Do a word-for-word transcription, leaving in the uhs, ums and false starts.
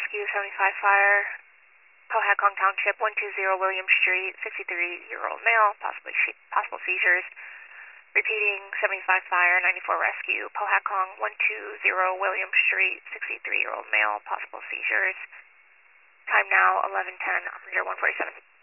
Rescue seventy-five Fire, Cohacong Township, one two zero William Street, sixty-three-year-old male, possibly possible seizures. Repeating, seventy-five Fire, ninety-four Rescue, Cohacong, one two zero William Street, sixty-three-year-old male, possible seizures. Time now, eleven ten, operator one forty-seven.